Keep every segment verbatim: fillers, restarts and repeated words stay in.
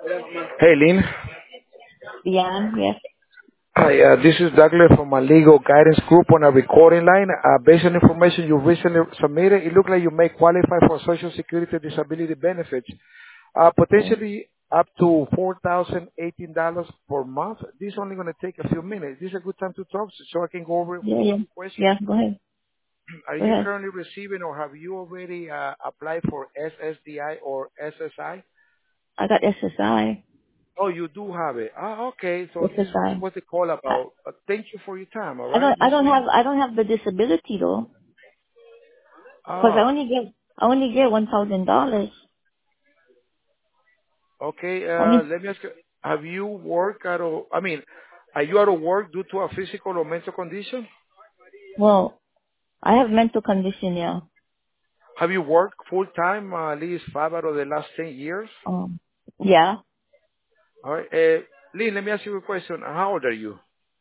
Hey, Lynn. Yeah, yes, Hi, uh, this is Douglas from a legal guidance group on a recording line. Uh, based on information you recently submitted, it looks like you may qualify for Social Security disability benefits, uh, yes. potentially up to four thousand eighteen dollars per month. This is only going to take a few minutes. This is a good time to talk so so I can go over Yeah, with yeah. some questions. Yeah, go ahead. Are Go you ahead. currently receiving or have you already uh, applied for S S D I or S S I? I got S S I. Oh, you do have it. Ah, okay. So this this is S S I. what they call I, about. Uh, thank you for your time. All I right, don't I Miss don't have Lynn. I don't have the disability though. Because I Ah, only get I only get one thousand dollars. okay. Uh, Only let me ask you. Have you worked out of? I mean, are you out of work due to a physical or mental condition? well, I have mental condition, yeah. Have you worked full time uh, at least five out of the last ten years? Um yeah. All right. Uh, Lynn, let me ask you a question. How old are you?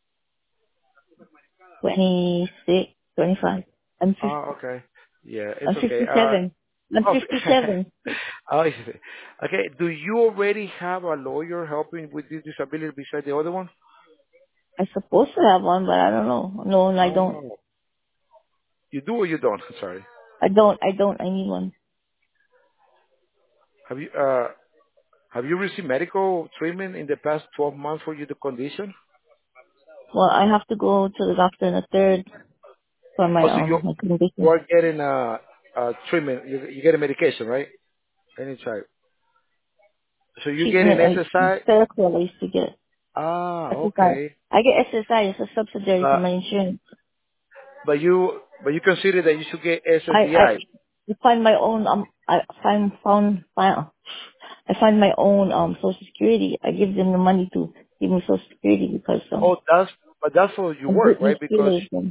Twenty six, twenty five. I'm Ah, fifty okay. Yeah, it's I'm okay. fifty Uh, seven. I'm oh, fifty seven. oh, I see. Okay. Do you already have a lawyer helping with this disability besides the other one? I'm supposed to have one, but I don't know. No, I don't. Oh, you do or you don't? Sorry. I don't I don't I need one. Have you uh have you received medical treatment in the past twelve months for your condition? Well, I have to go to the doctor on the third for my Also, you um my you condition. are getting uh uh treatment. You you getting medication, right? Any type. So you're getting Treatment I S S I. therapy I used to get. Ah, S S I. okay. I get S S I. It's a subsidiary for Uh, my insurance. but you but you consider that you should get I I S S D I. I find my own um I find found find I find my own um social security. I give them the money to give me social security because um Oh, that's but that's for your I'm work, right? Britney Because Spears and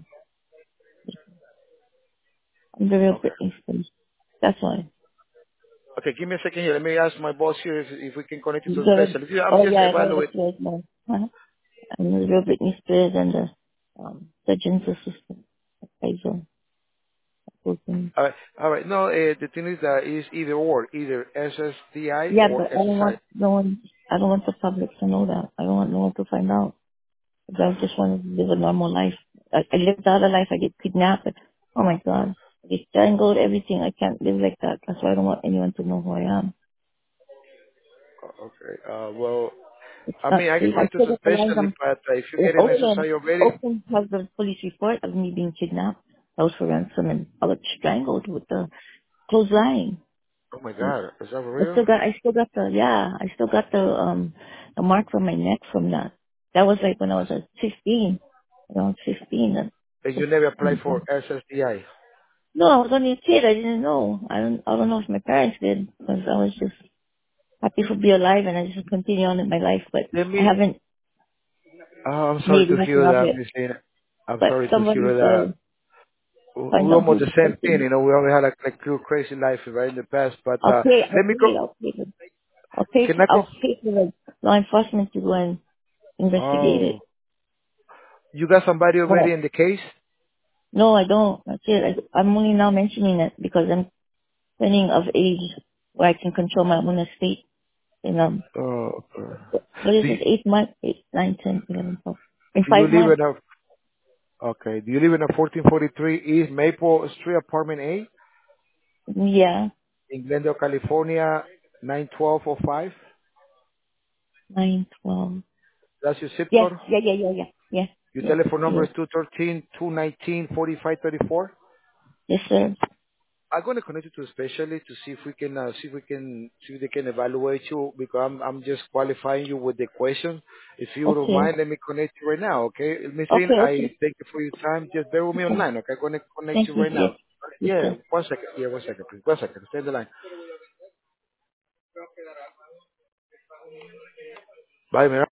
I'm the real okay, Britney Spears. That's why. okay. Give me a second here. Let me ask my boss here if if we can connect you You to the good? specialist. I'm Oh just yeah, I know that's evaluating. right, man. Huh? I'm the real Britney Spears and the um surgeon's assistant. Okay, so, All right. All right. No, uh, the thing is that it's either or, either S S D I yeah, or but I don't S S I. want no one. I don't want the public to know that. I don't want no one to find out. 'Cause I just want to live a normal life. I, I lived out a life. I get kidnapped. But, oh my God, I get strangled. Everything. I can't live like that. That's why I don't want anyone to know who I am. O- Okay. Uh, well, It's I not mean, I can safe. I connect you still to a got the lines. specialist, I'm but uh, if you in get an Oakland. S S I already, Oakland has the police report of me being kidnapped. I was for ransom and I was strangled with the clothesline. oh my God, is that for I real? still got, I still got the, yeah, I still got the, um, the mark on my neck from that. That was like when I was uh, fifteen. You know, fifteen. And, And oh you never my applied for God. S S D I. No, I was only a kid. I didn't know. I don't, I don't know if my parents did because I was just happy to be alive and I just continue on in my life. But Let I me. haven't Oh, I'm sorry made to nothing hear of that, it. Miss Lena. I'm But sorry to hear somebody that. said, We find we out almost who the the same thing, person. you know. We always had like like real crazy life right in the past, but I'll uh, pay. I'll let me go. pay. I'll pay. I'll pay. Can For, I I'll go? pay for the law enforcement to go and investigate Oh, it. you got somebody already But in the case? no, I don't. That's it. I, I'm only now mentioning it because I'm turning of age where I can control my own estate. In um, Oh, okay. what is Do you, it? Eight months, eight, nine, ten, eleven, twelve. In do you five live months. in a Okay. Do you live in a fourteen forty-three East Maple Street, Apartment A, Yeah, in Glendale, California, nine twelve oh five? nine, twelve. That's your zip Yes, code? yeah, yeah, yeah, yeah, yeah, Your yeah, telephone number yes, is two one three, two one nine, four five three four? yes, sir. I'm going to connect you to a specialist to see if we can, uh, see if we can, see if they can evaluate you because I'm, I'm just qualifying you with the question. If you don't Okay, mind, let me connect you right now, okay? Miss Lynn, okay, I okay, thank you for your time. Just bear with me okay. online, okay? I'm going to connect Thank you you. right Yes, now. yes, Yeah, sir. one second. Yeah, one second, please. One second. Stay on the line. Bye, man.